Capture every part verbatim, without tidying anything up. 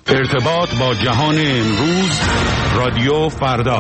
ارتباط با جهان امروز، رادیو فردا.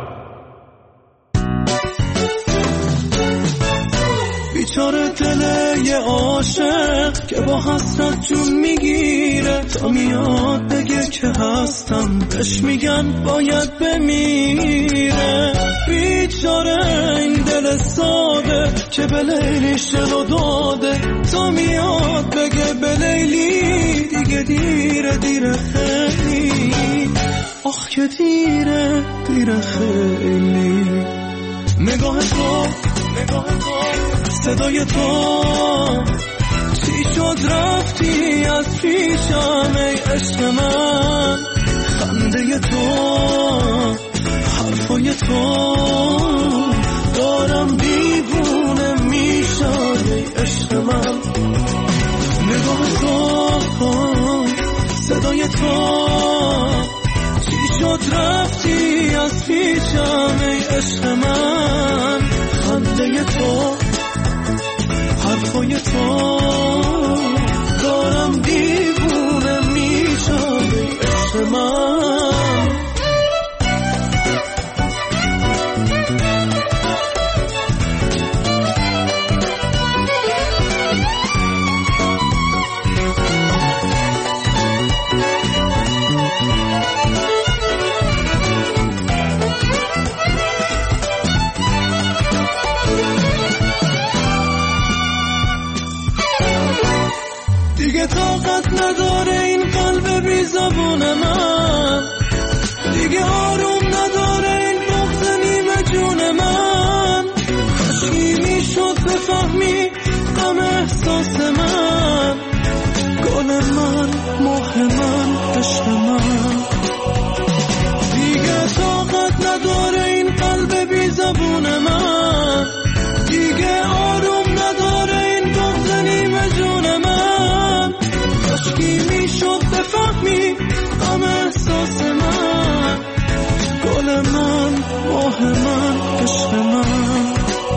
بیچاره دل یه عاشق که با حسرت جون میگیره، تا میاد بگه که هستم بهش میگن باید بمیره. بیچاره این دل ساده که به لیلی شلو داده، تا میاد بگه به لیلی دیگه دیره دیره خیلی. آخ که دیره دیره خیلی. نگاه تو نگاه تو صدای تو، چی شد رفتی از پیشم ای عشق من؟ خنده تو، حرفای تو، دارم دیوونه میشم ای عشق من. نگاه تو، صدای تو، چی شد رفتی از پیشم ای عشق من؟ خنده تو، حرفای تو، دارم دیوونه میشم ای عشق من. دیگه طاقت نداره این قلب بی زبون من، دیگه آروم نداره این بغض نیمه جون من. کاشکی میشد بفهمی غم احساس من، گل من، ماه من، عشق من. دیگه طاقت نداره این قلب بی زبون من، دیگه آروم نداره این بغض نیمه جون من. کاشکی میشد بفهمی غم احساس من، گل من، ماه من، عشق من.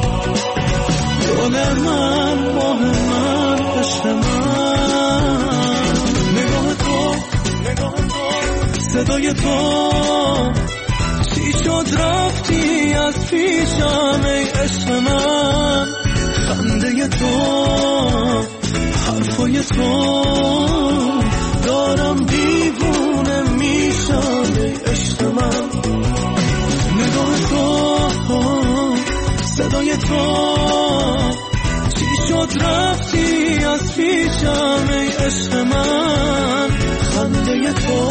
گل من، ماه من، عشق من. نگاه تو نگاه تو صدای تو، چی شد رفتی از پیشم ای عشق من؟ خنده تو، حرفای تو، دارم دیوونه میشم ای عشق من. نگاه تو، صدای تو، چی شد رفتی از پیشم ای عشق من؟ خنده تو،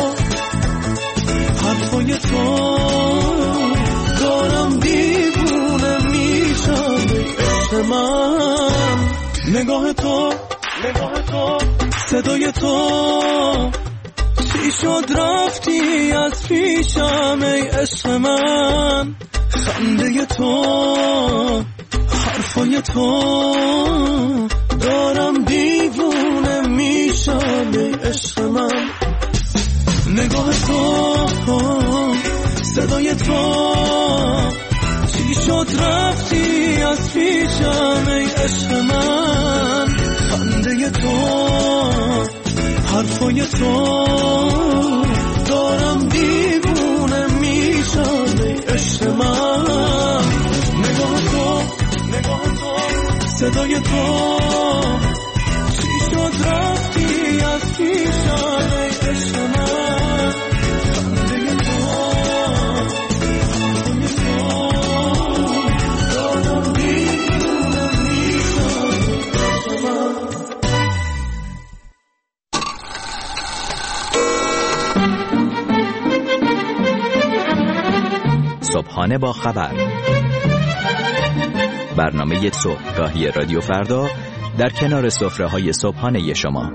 حرفای تو، دارم دیوونه میشم ای عشق من. نگاه تو نگاه تو صدای تو، چی شد رفتی از پیشم ای عشق من؟ خنده تو، حرفای تو، دارم دیوونه میشم ای عشق من. نگاه تو، صدای تو، چی شد رفتی از پیشم ای عشق من؟ خنده تو، حرفای تو، دارم دیوونه میشم ای عشق من. نگاه تو نگاه تو صدای تو، چی شد رفتی از پیشم ای عشق من؟ خنده تو، حرفای تو، دارم دیوونه میشم ای عشق من. صبحانه با خبر، برنامه صبحگاهی رادیو فردا در کنار سفره‌های صبحانه شما.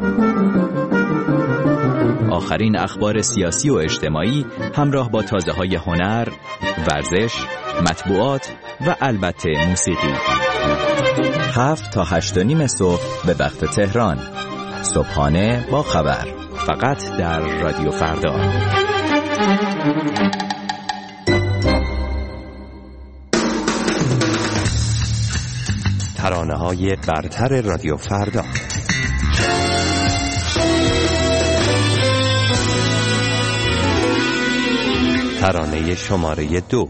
آخرین اخبار سیاسی و اجتماعی همراه با تازه‌های هنر، ورزش، مطبوعات و البته موسیقی. هفت تا هشت و نیم صبح به وقت تهران. صبحانه با خبر، فقط در رادیو فردا. ترانه‌های برتر رادیو فردا. ترانه شماره دو.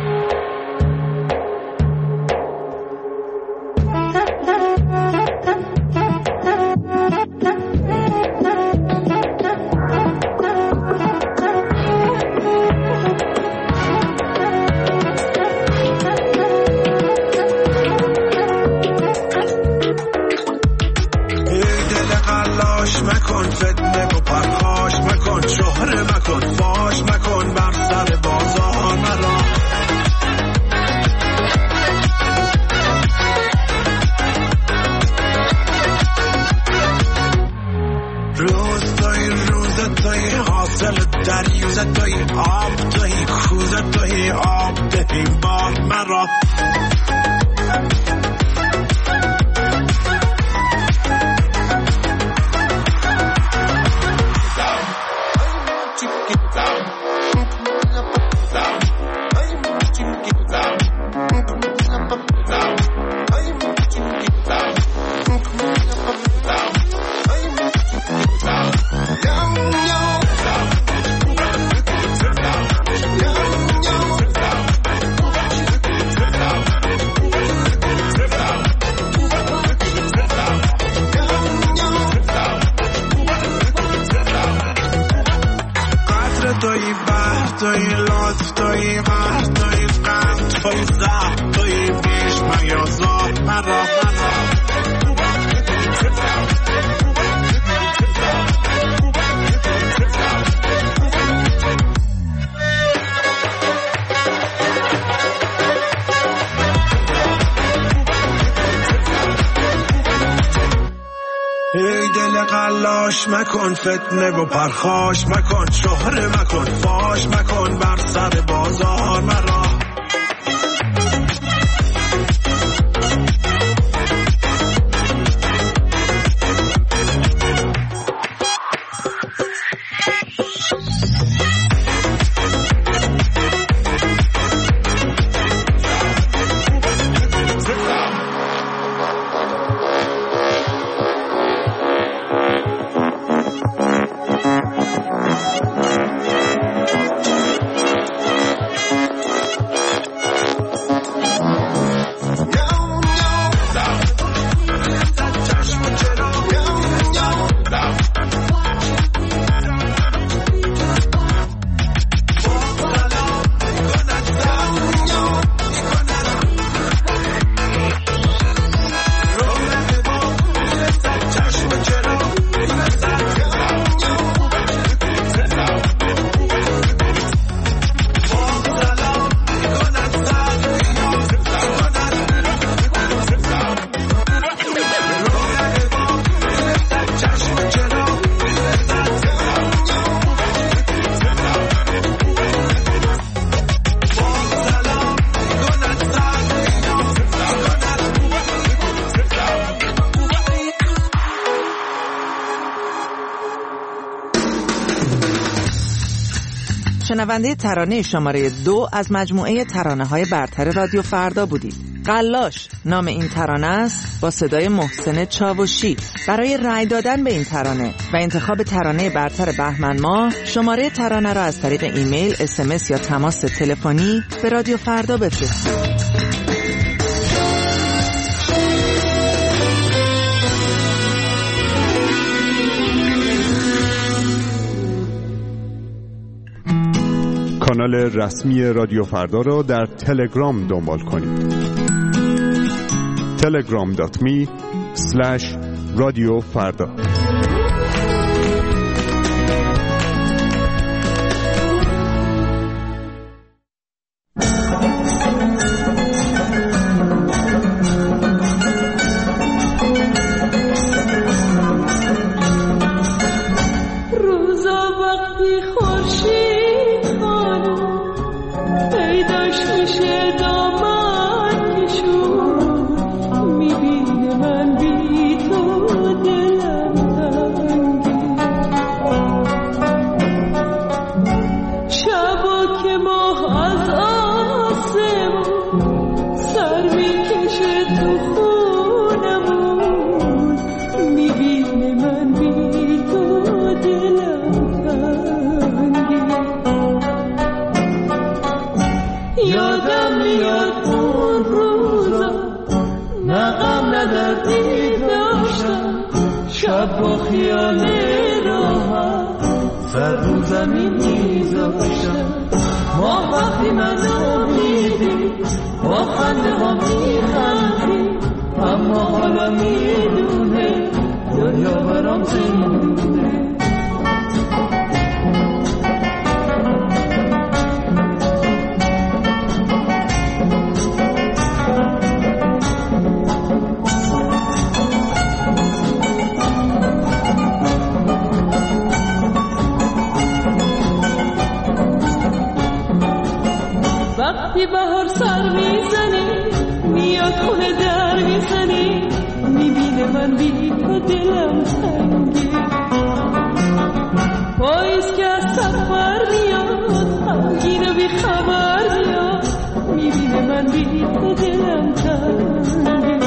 مکن فتنه و پرخاش مکن، شهره مکن، فاش مکن بر سر بازار مرا. شنونده ترانه شماره دو از مجموعه ترانه‌های برتر رادیو فردا بودید. قلاش نام این ترانه است، با صدای محسن چاوشی. برای رأی دادن به این ترانه و انتخاب ترانه برتر بهمن ماه، شماره ترانه را از طریق ایمیل، اس ام اس یا تماس تلفنی به رادیو فردا بفرستید. کانال رسمی رادیو فردا را در تلگرام دنبال کنید. تلگرام دات می اسلش رادیو فردا. من بی تو دلم تنگی. دردی داشتم شب با خیال راحت سر رو زمین میذاشتم ما وقتی من امیدی با خنده ها میخندی اما حالا میدونه دنیا برام زندونه وقتی بهار سر میزنی میاد خونه در میزنی میبینه من بی تو دلم تنگی پاییز که از سفر میاد همگین و بی خبر میاد میبینه من بی تو دلم تنگی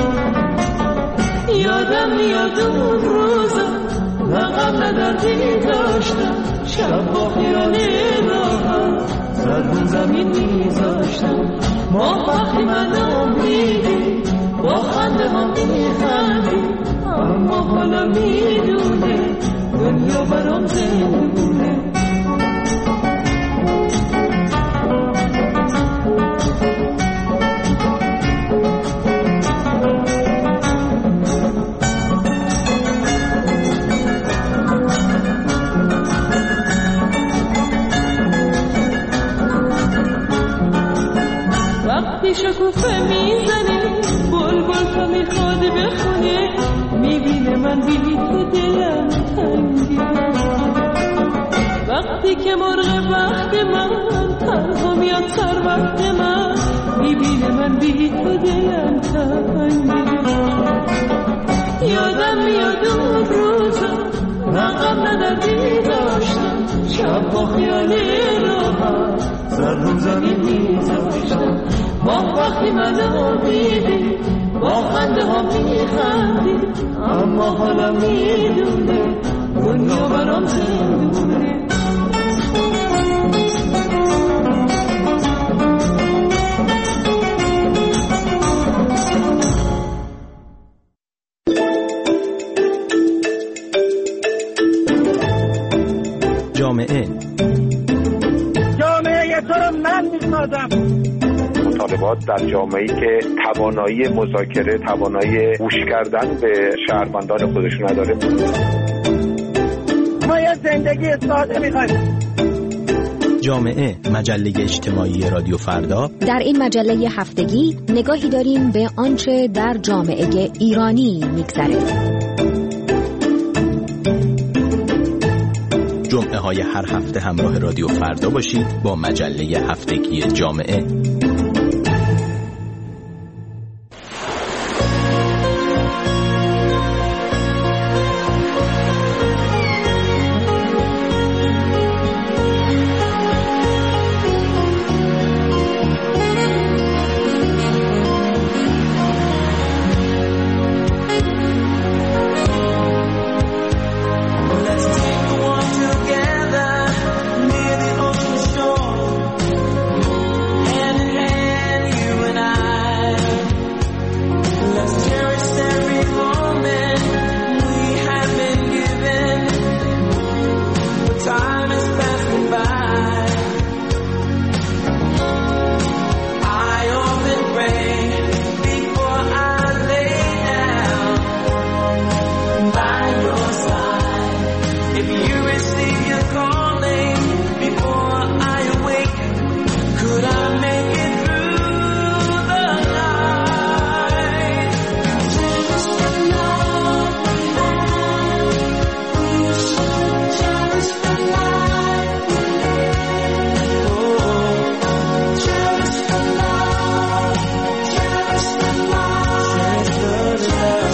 یادم میاد اون روزا نه غم نه دردی داشتم شب با خیال راحت سر رو زمین میذاشتم ما وقتی من امیدی با خنده ها میخندی اما حالا میدونه دنیا برام زندونه وقتی شکوفه میزنی بلبل تو میخواد بخونه میبینه من بی تو دلم تنگی وقتی که مرغ بخت من تنها میاد سر وقت من میبینه من بی تو دلم تنگی یادم میاد اون روزا نه غم نه دردی داشتم شب با خیال راحت سر رو زمین میذاشتم ما وقتی من امیدی با خنده ها میخندی اما حالا میدونه دنیا برام زندونه جامعه جامعه تو رو من میسازم. مطالبات در جامعه‌ای که توانایی مذاکره، توانایی گوش کردن به شهروندان خودش نداره. ما یه زندگی ساده می‌خوایم. جامعه، مجله اجتماعی رادیو فردا. در این مجله هفتگی نگاهی داریم به آنچه در جامعه ایرانی می‌گذره. جمعه های هر هفته همراه رادیو فردا باشید با مجله هفتگی جامعه.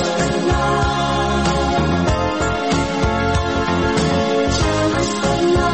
Love.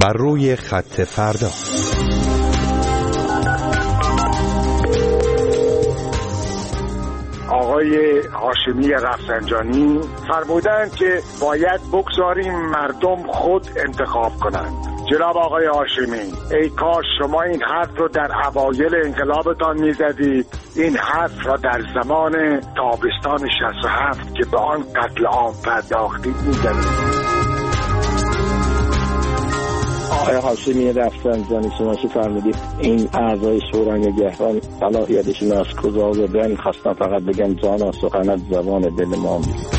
بر روی خط فردا. آقای هاشمی رفسنجانی فرمودند که باید بگذاریم مردم خود انتخاب کنند. جناب آقای هاشمی، ای کاش شما این حرف رو در اوایل انقلابتان میزدید، این حرف را در زمان تابستان شصت و هفت که به آن قتل عام پرداختید میزدید. آقای هاشمی رفسنجانی، شما چه فرمودید این اعضای شورای نگهبان صلاحیتشون از کجا آوردن؟ خواستم فقط بگم جانا سخنت زبان دل ما میگه.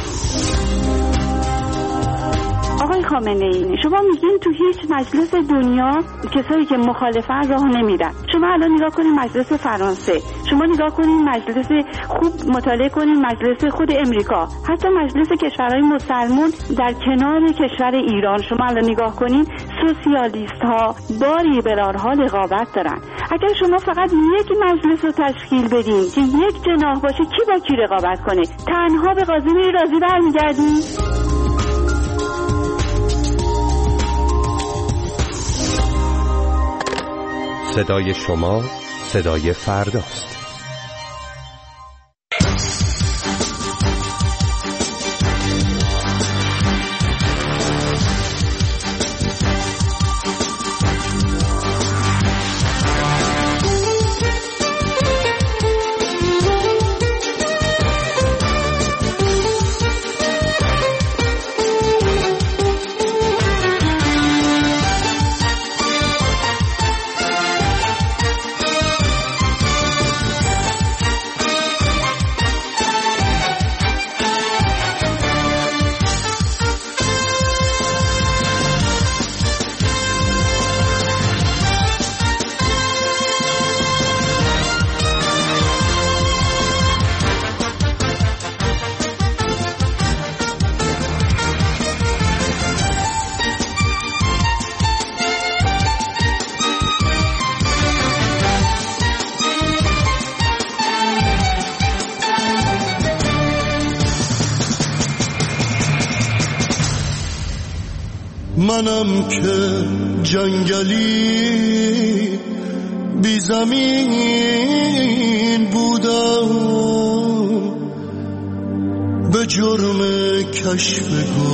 آقای خامنه ای، شما میگین تو هیچ مجلس دنیا کسایی که مخالفن راه نمیرن. شما الان نگاه کنید مجلس فرانسه، شما نگاه کنید مجلس، خوب مطالعه کنید مجلس خود امریکا، حتی مجلس کشورهای مسلمان در کنار کشور ایران. شما الان نگاه کنید سوسیالیست ها با لیبرال ها رقابت دارن. اگر شما فقط یک مجلس رو تشکیل بدین که یک جناح باشه، کی با کی رقابت کنه؟ تنها به قاضی راضی برمیگردین؟ صدای شما صدای فرداست. منم که جنگلی بی زمین بودم، به جرم کشف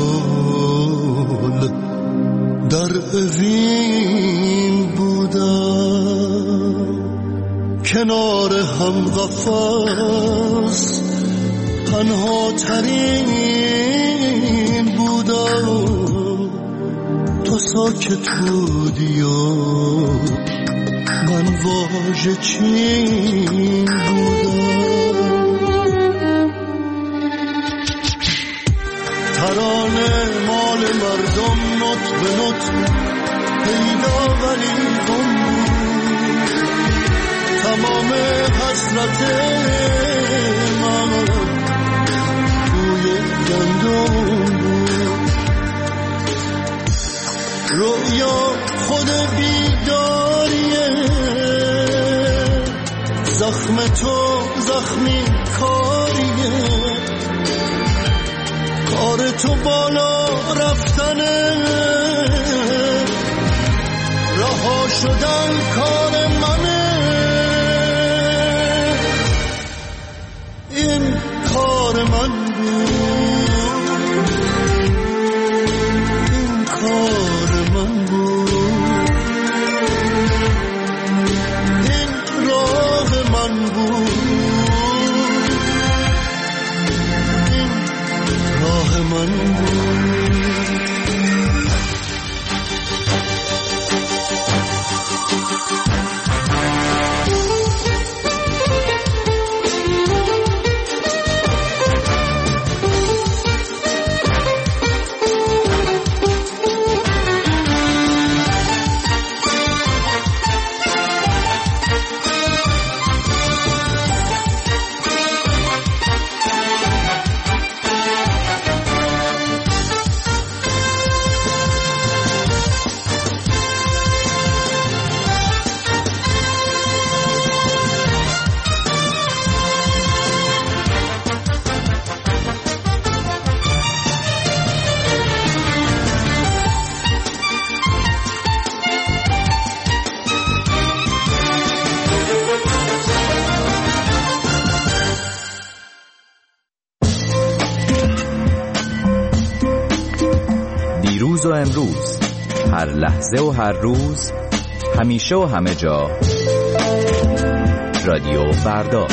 گل در اوین بودم، کنار هم قفس تنها ترین بودم، تو ساکت بودی و من واژه چین بودم. ترانه مال مردم نوت به نوت پیدا ولی گم بود، تمام حسرت من توی گندم بود، رویا خود بیداریه، زخم تو زخمی کاریه، کار تو بالا رفتنه، رها شدن کار منه، این کار من بود، این کار من بود، این راه من بود، این راه من بود. دیروز و امروز، هر لحظه و هر روز، همیشه و همه جا. رادیو فردا.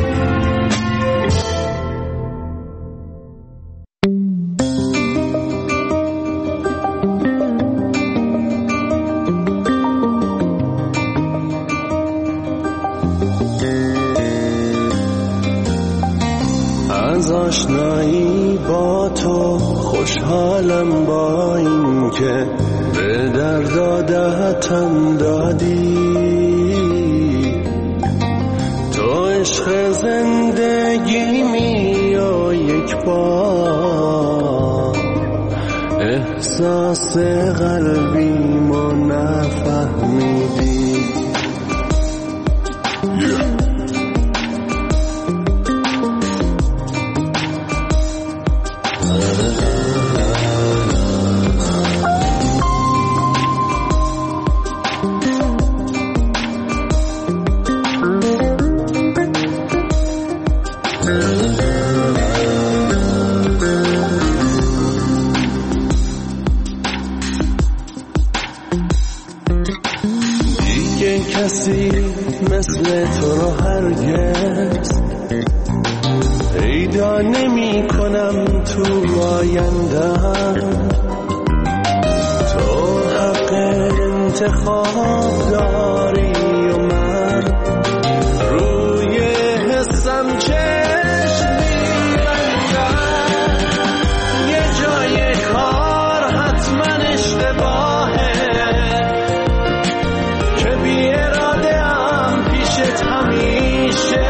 از آشنایی با تو خوشحالم، با این که به درد عادتم دادی. تو عشق زندگیمی و یک بار احساس قلبیمو نفهمیدی. کسی مثل تو رو هرگز پیدا نمی کنم تو آینده‌ام. تو حق انتخاب داری و من روی حسم چشم می‌بندم. یه جای کار حتما اشتباهه که بی اراده ام پیشت همیشه.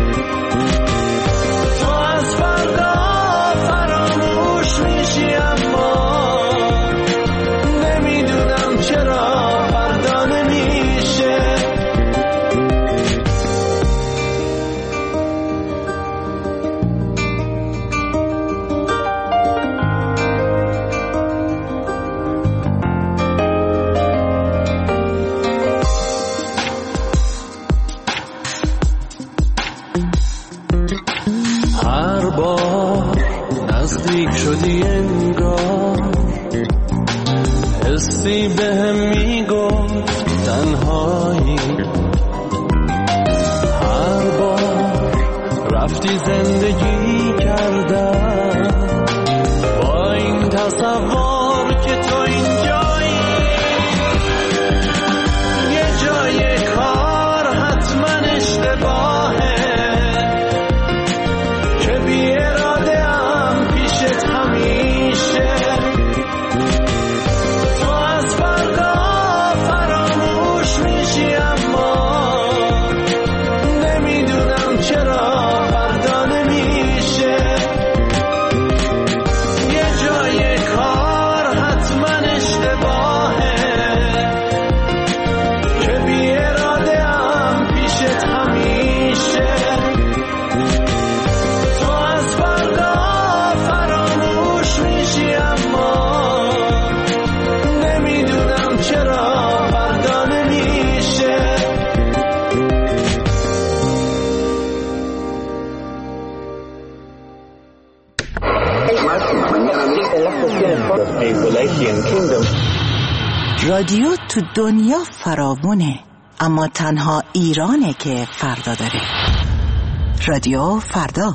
تو از فردا فراموش میشی اما نمیدونم چرا فردا نمیشه. هر بار نزدیک شدی انگار حسی بهم میگفت تنهایی. هر بار رفتی زندگی کردم با این تصور که تو اینجایی. یه جای کار حتما اشتباهه که بی اراده ام پیشت همیشه. تو از فردا فراموش میشی اما نمیدونم چرا فردا نمیشه. یه جای کار حتما اشتباهه که بی اراده ام پیشت همیشه. تو از فردا فراموش میشی اما نمیدونم چرا فردا نمیشه. رادیو تو دنیا فراوونه، اما تنها ایرانه که فردا داره. رادیو فردا.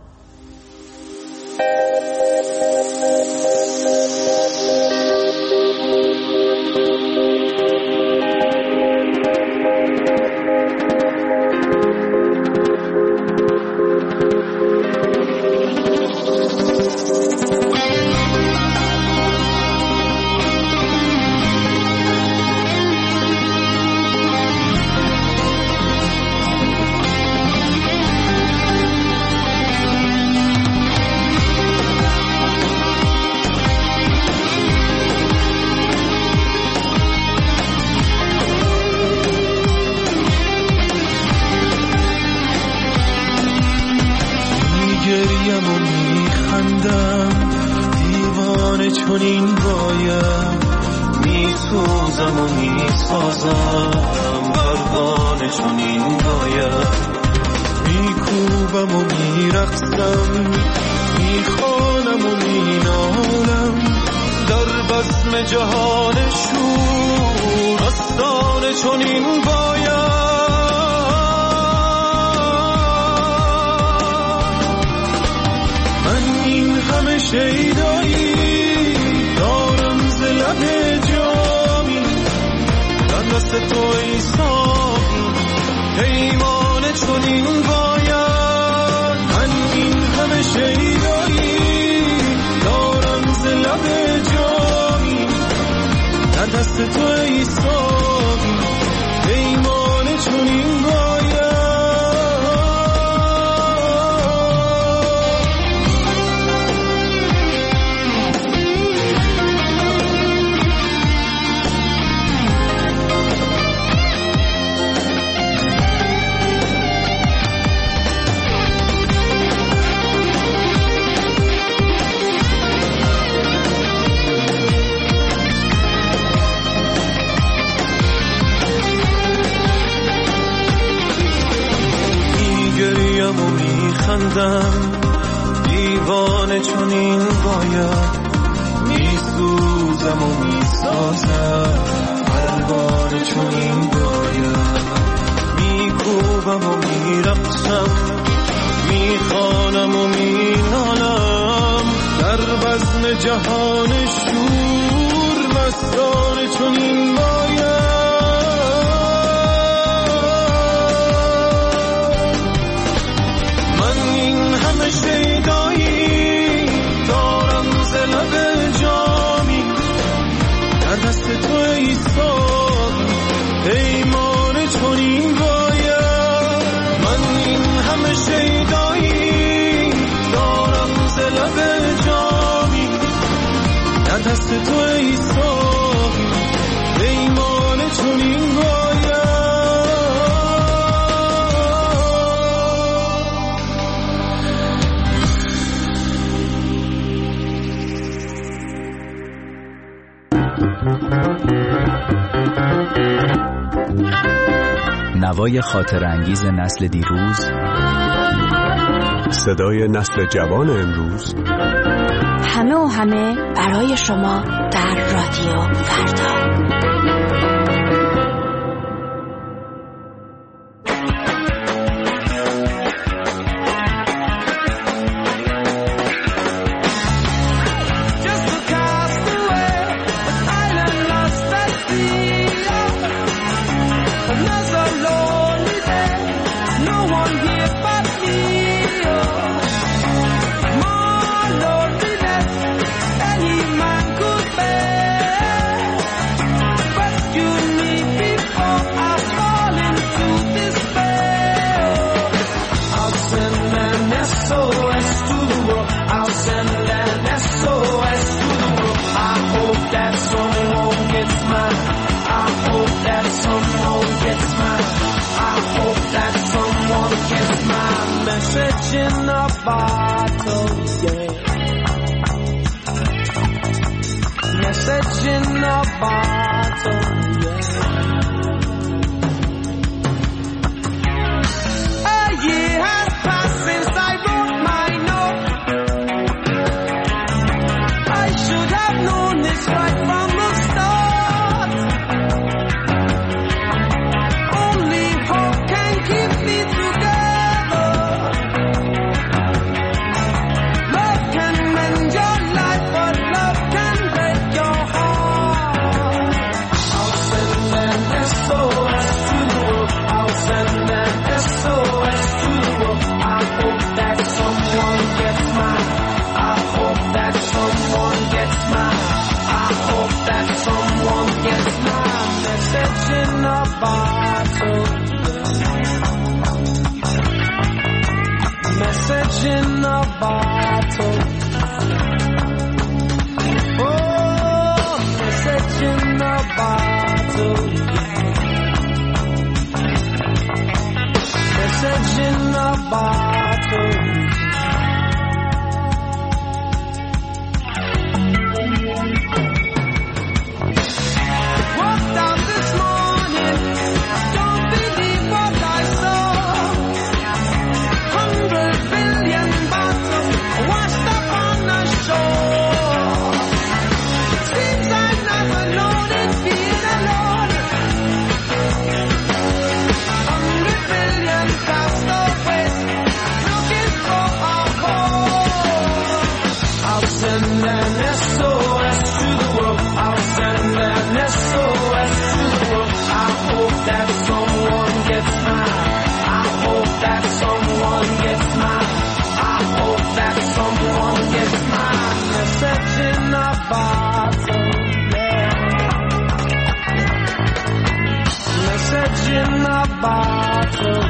میگریم و میخندم دیوانه چنین باید. میسوزم و میسازم پروانه چنین باید. میکوبم و میرقصم میخوانم و مینالم در بزم جهانشون آستان چنین باید. من این همه شیدایی دارم ز لب جامی، در دست تو ای ساقی پیمان چنین باید. من این همه شیدایی دارم ز لب جامی، در دست تو ای ساقی پیمان چنین باید. خندم دیوانه چنین باید، میسوزم و میسازم پروانه چنین باید. میکوبم و میرقصم، میخوانم و مینالم، در بزم جهان شور مستانه چنین باید. شیدایی دارم ز لب جامی، در دست تو ای ساقی پیمان چنین باید. من این همه شیدایی دارم ز لب جامی، در دست تو ای ساقی پیمان چنین باید. نوای خاطر انگیز نسل دیروز، صدای نسل جوان امروز، همه و همه برای شما در رادیو فردا. In a bottle, yeah. Message in a bottle, yeah. A year has passed since I wrote my note. I should have known this right from the start. Only hope can keep me together. In a bottle, message in a bottle. Oh, message in a bottle. Message in a bottle. Walked out this morning. Don't believe what I saw. Hundred billion bottles washed up on the shore. Seems that someone gets mine. I hope that someone gets mine. Message in a bottle, yeah. Message in a bottle,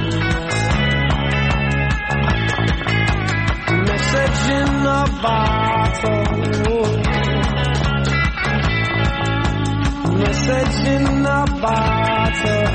yeah. Message in a bottle, message in a bottle.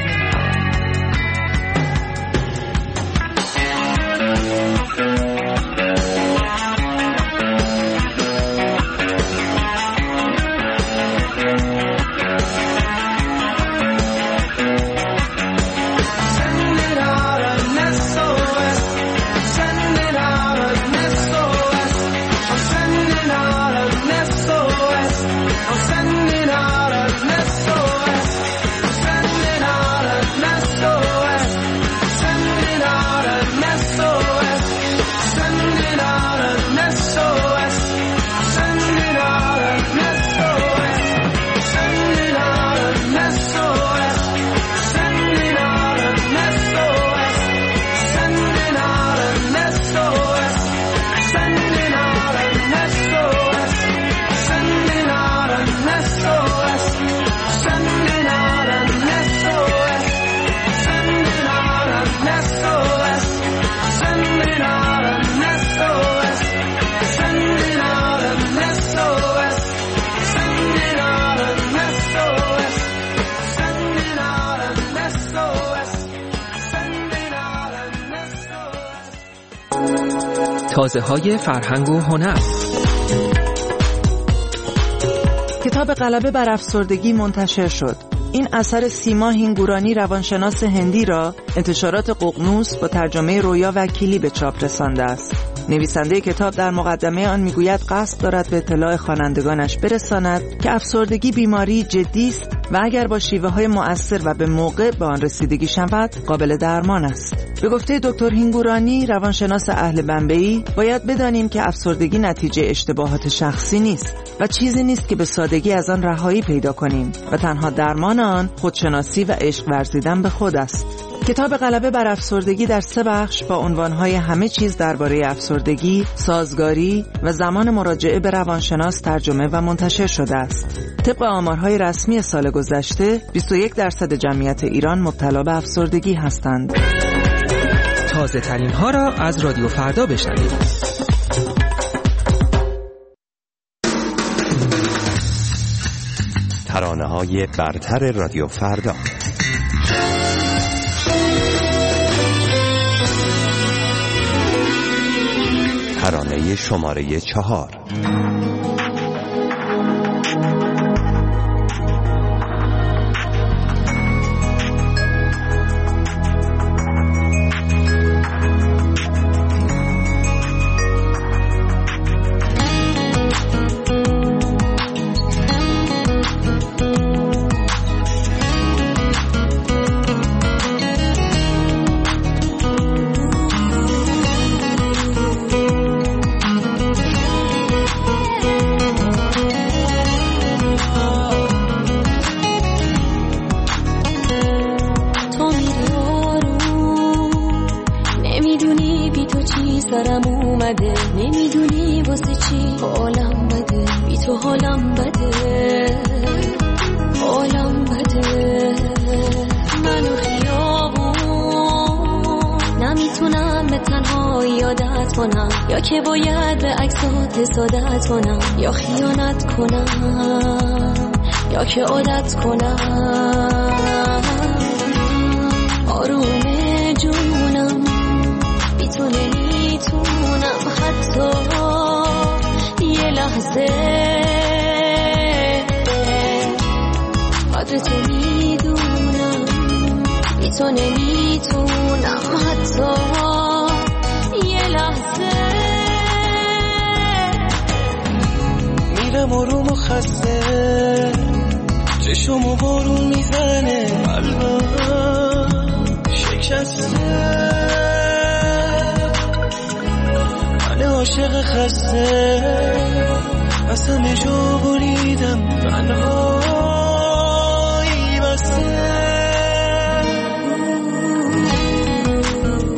تازه‌های فرهنگ و هنر. کتاب غلبه بر افسردگی منتشر شد. این اثر سیما هینگورانی روانشناس هندی را انتشارات ققنوس با ترجمه رویا وکیلی به چاپ رسانده است. نویسنده کتاب در مقدمه آن میگوید قصد دارد به اطلاع خوانندگانش برساند که افسردگی بیماری جدی است و اگر با شیوه‌های مؤثر و به موقع به آن رسیدگی شود قابل درمان است. به گفته دکتر هینگورانی روانشناس اهل بمبئی، باید بدانیم که افسردگی نتیجه اشتباهات شخصی نیست و چیزی نیست که به سادگی از آن رهایی پیدا کنیم و تنها درمان آن خودشناسی و عشق ورزیدن به خود است. کتاب غلبه بر افسردگی در سه بخش با عنوانهای همه چیز درباره افسردگی، سازگاری و زمان مراجعه به روانشناس ترجمه و منتشر شده است. طبق آمارهای رسمی سال گذشته، بیست و یک درصد جمعیت ایران مبتلا به افسردگی هستند. تازه ترین ها را از رادیو فردا بشنوید. ترانه‌های برتر رادیو فردا. ترانه شماره چهار. نمیدونی واسه چی حالم بده، بی تو حالم بده، حالم بده. منو خیابون نمیتونم به تنهایی عادت کنم، یا که باید به عکسات حسادت کنم، یا خیانت کنم، یا که عادت کنم. آروم جونم بی تو نمیتونم حتی یه لحظه قدر تو میدونم، بی تو نمیتونم حتی یه لحظه. میرم آروم و خسته، چشمو بارون میزنه، قلبم شکسته، من عاشق خسته، از همه جا بریدم، تنهایی بسته.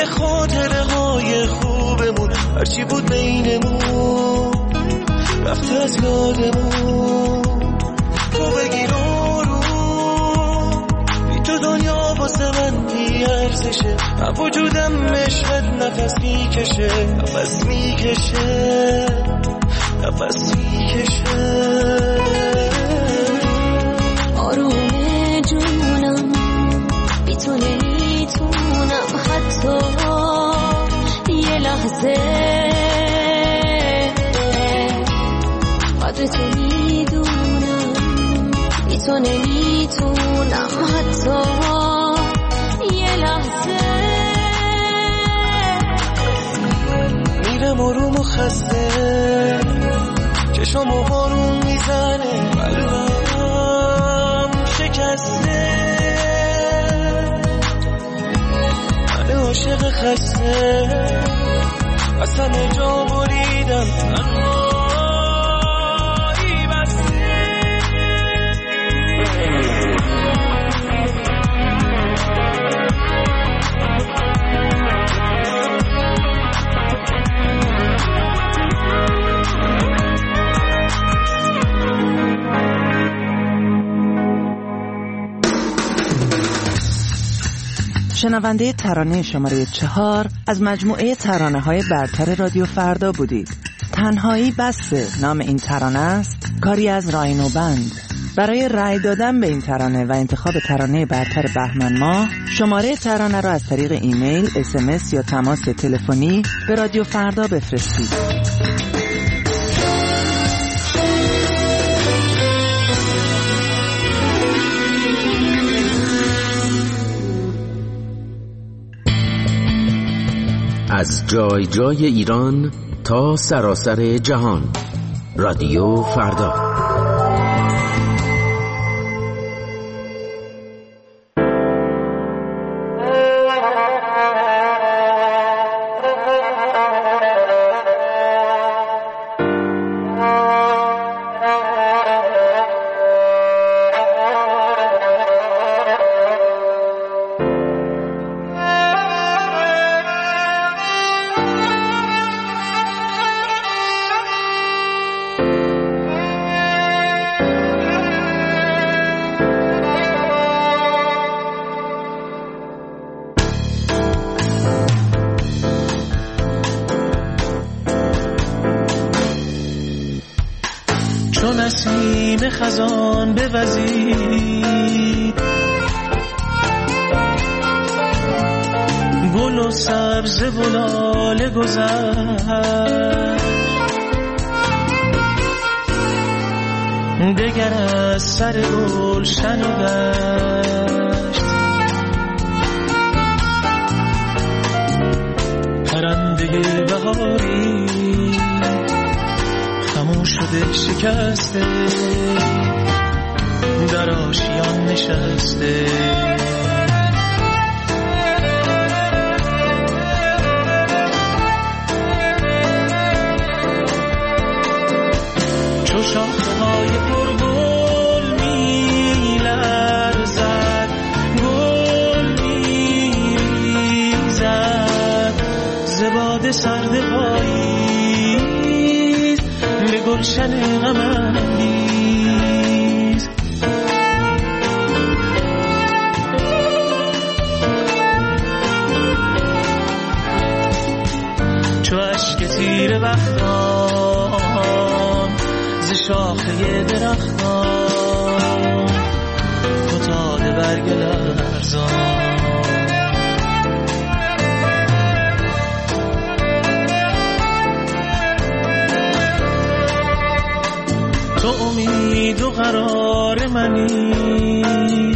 همه خاطره های خوبمون هرچی بود بینمون رفته از یادمون. تو بگیر آروم بی تو دنیا واسه من بی ارزشه، من وجودم عشقت نفس میکشه نفس میکشه نفس میکشه. آروم جونم بی تو نمیتونم حتی یه لحظه قدر تو میدونم، بی تو نمیتونم حتی یه لحظه. میرم آروم و خسته چشم و بارون میزنه قلبم شکسته، من عاشق خسته از همه جا بریدم تنهایی بسته. شنونده ترانه شماره چهار از مجموعه ترانه های برتر رادیو فردا بودید. تنهایی بسته نام این ترانه است، کاری از راینو بند. برای رأی دادن به این ترانه و انتخاب ترانه برتر بهمن ماه شماره ترانه را از طریق ایمیل، اس ام اس یا تماس تلفنی به رادیو فردا بفرستید. از جای جای ایران تا سراسر جهان، رادیو فردا. نسیم خزان بوزید، گل و سبز و لاله گذشت، دگر از سر گلشن و دشت، پرنده بهاری خاموش شده شکسته، در آشیان نشسته، چو شاخه‌های پرگل می‌لرزد، گل می‌ریزد ز باد سرد پاییز به گلشن غم‌انگیز. چو اشک تیره بختان ز شاخه درختان فتاده برگ لرزان، تو امید و قرار منی،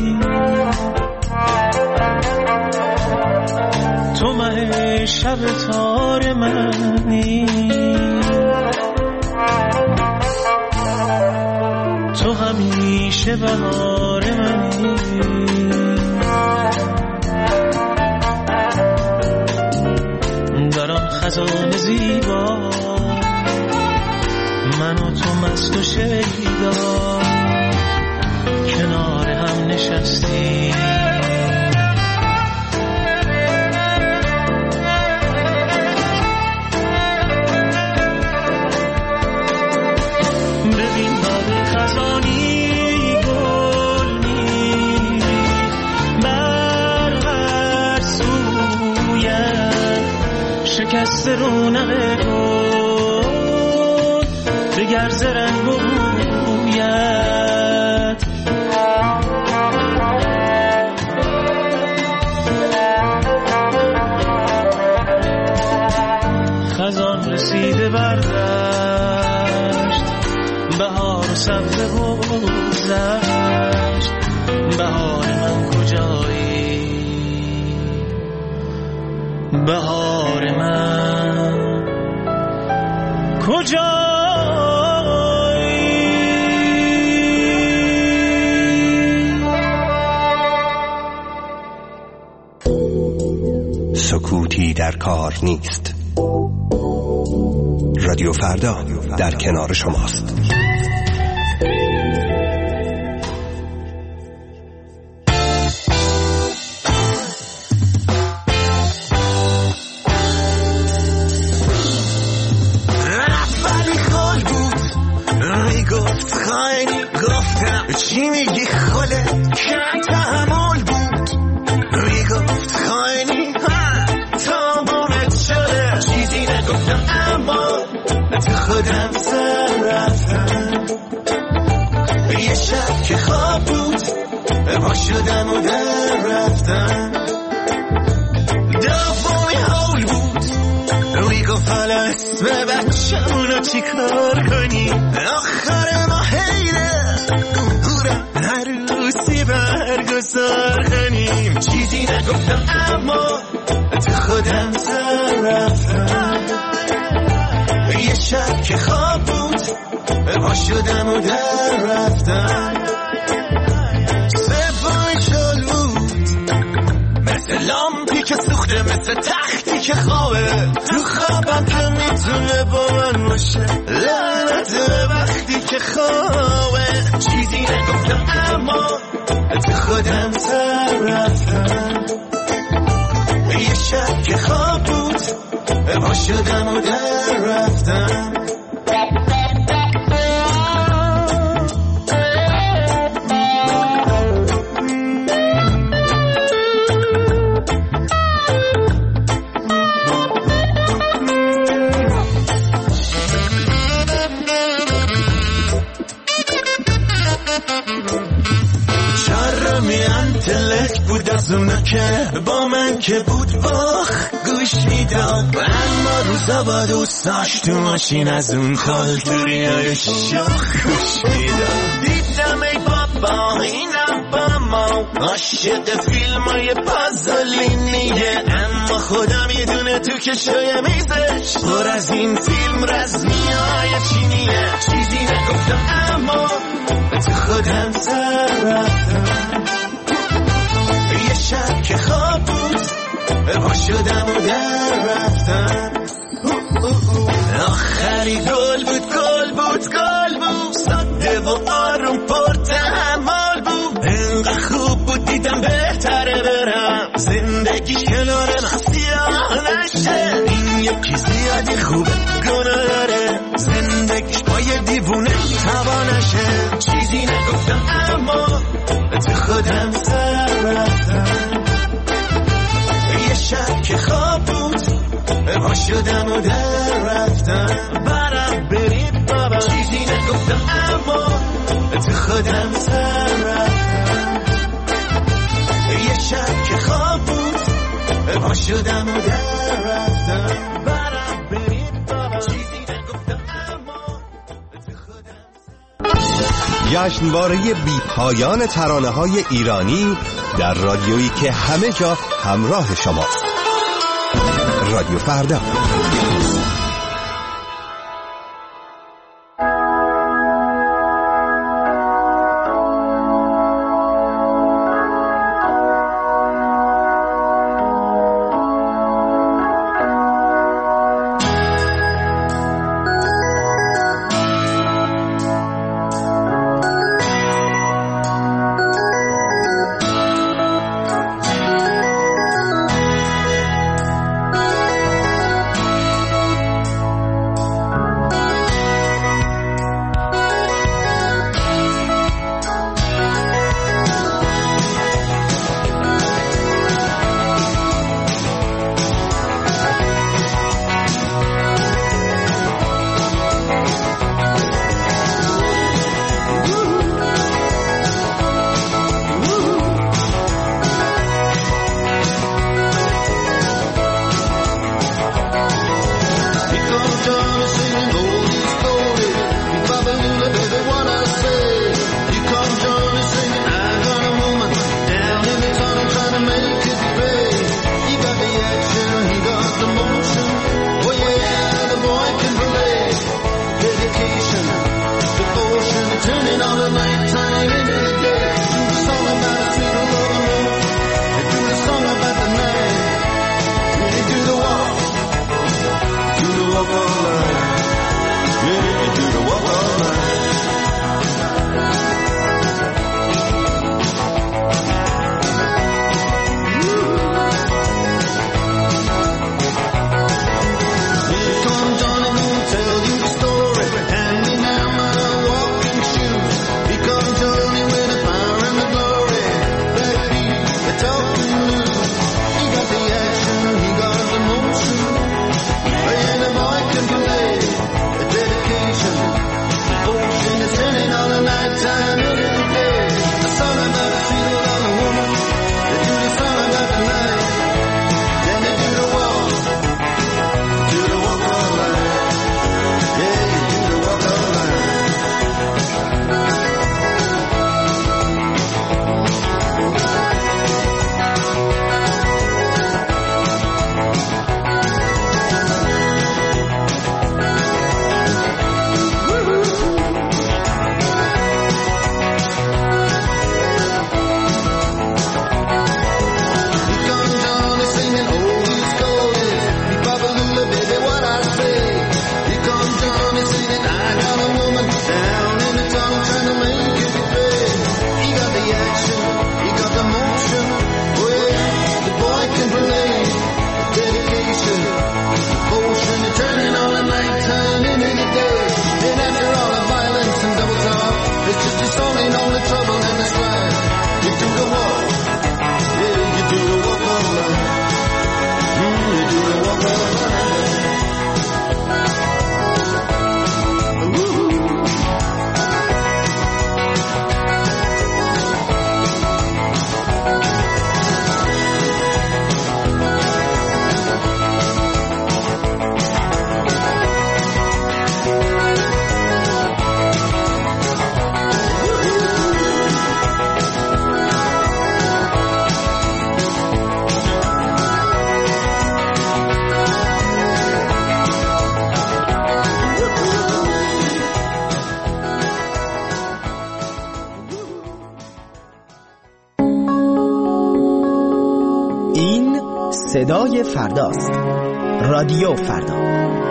تو مه شب تار منی، تو همیشه بهار منی، در آن خزان زیبا من و تو مست و شیدا کنار هم نشستیم، شکست رونق گل دگر زرنگ بوید خزان رسیده بردشت بهار سبز گذشت بهار من کجایی بهار من کجایی سکوتی در کار نیست. رادیو فردا در کنار شماست. چی میگی خاله که تحمل بود میگفت خاینی تمامت شده چیزی نگفتم اما تو خودم سر رفتم یه شب که خواب بود پا شدم و در رفتم دومی حول بود میگفت حالا اسم بچه‌مونو چی کار کنی آخر ما حیره عروسی برگزار کنیم چیزی نگفتم اما تو خودم سر رفتم یه شب که خواب بود پا شدم و در رفتم سومی شل بود مثل لامپی که سوخته مثل تختی که خوابه تو خوابم که میتونه با من باشه لعنت وقتی که خوابه چیزی نگفتم اما تو خودم سر رفتم یه شب که خواب بود پا شدم و در رفتم بود از اونا که با من که بود باخ گوش میداد اما روزا با دوستاش تو ماشین از اون خالتوری های شاخ گوش میداد دیدم ای بابا اینم با ما عاشق فیلم های پازولینیه اما خدا میدونه تو کشوی میزش پر از این فیلم رزمی های چینیه چیزی نگفتم اما تو خودم سر رفتم یه شب که خواب بود پا شدم و در رفتم آخری گل بود گل بود گل بود ساده و آروم پر تحمل بود اینقدر خوب بود دیدم بهتره برم زندگی کنار من سیاه نشه این یکی زیادی خوبه گناه داره زندگیش با یه دیوونه توانشه چیزی نگفتم اما تو خودم سر رفتم یه شب که خواب بود پا شدم و در رفتم برم برید بابا چیزی نگفتم اما تو خودم سر رفتم یه شب که خواب بود پا شدم و در رفتم برم برید بابا چیزی نگفتم اما تو خودم جشنواره بی پایان ترانه های ایرانی در رادیویی که همه جا همراه شماست. رادیو فردا. صدای فرداست. رادیو فردا.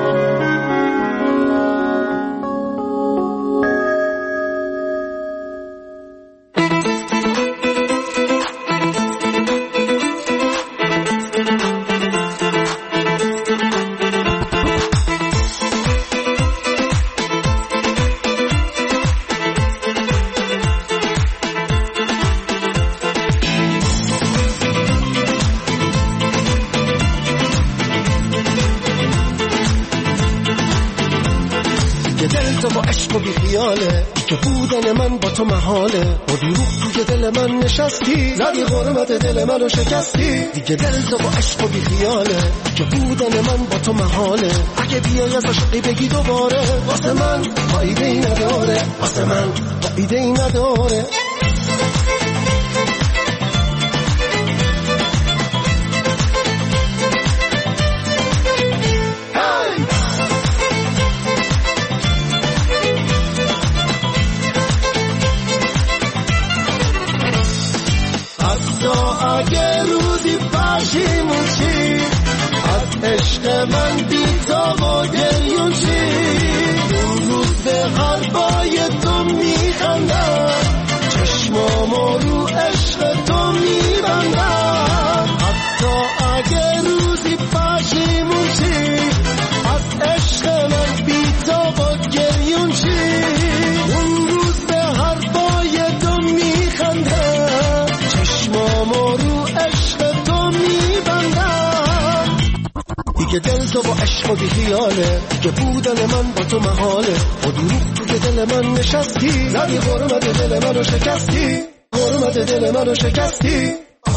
که بودن من با تو محاله، با دروغ توی دل من نشستی، زدی غربت دل منو شکستی. دیگه دل تو با عشق و بی خیاله، که بودن من با تو محاله. اگه بیای از عشقی بگی دوباره، واسه من فایده ای نداره، واسه من فایده ای نداره. اگه روزی پشیمون چی از عشق من بی تو و گریون چی، اون روز به حرفای تو میخندم، چشمامو رو عشق تو میبندم. حتی اگه روزی پشیمون چی از عشق من بی تو و گریون چی، اون روز به حرفای تو میخندم، چشمامو رو عشق تو میبندم. دیگه دل تو با عشق و بی خیاله، دیگه بودن من با تو محاله. با دروغ توی دل من نشستی، زدی غربت دل منو شکستی، غربت دل منو شکستی.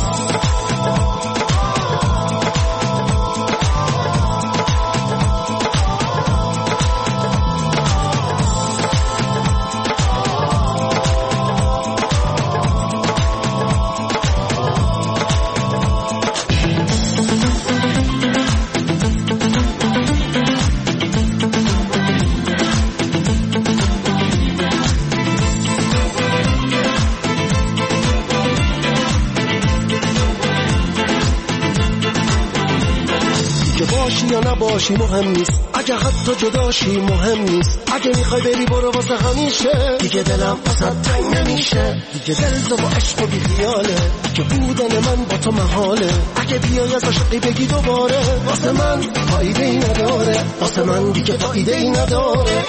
یا نباشی مهم نیست، اگه حتی جداشی مهم نیست. اگه میخوای بری برو واسه همیشه، دیگه دلم واسه تنگ نمیشه. دیگه دل تو با عشق و بی خیاله، که بودن من با تو محاله. اگه بیای از عشقی بگی دوباره، واسه من فایده ای نداره، واسه من دیگه فایده ای نداره.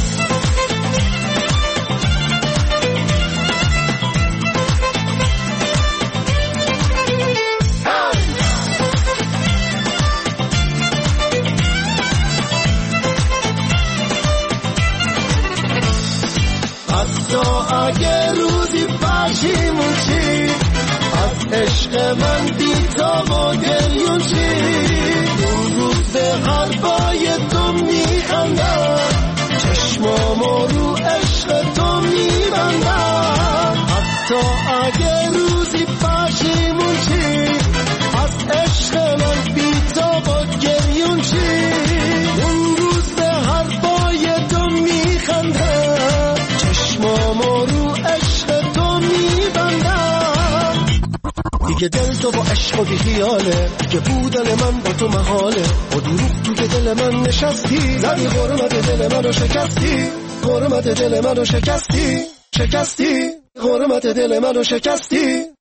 اگه روزی پشیمون چی از عشق من بی تو و گریون چی، اون روز به حرفای تو میخندم، چشمامو رو عشق تو میبندم. حتی اگه روزی پشیمون چی از عشق من بی تو و گریون چی، اون روز به حرفای تو میخندم، چشمامو رو عشق تو میبندم. دیگه دل تو با عشق و بی خیاله، که بودن من با تو محاله. با دروغ توی دل من نشستی، زدی غربت دل منو شکستی، غربت دل منو شکستی، شکستی غربت دل منو شکستی.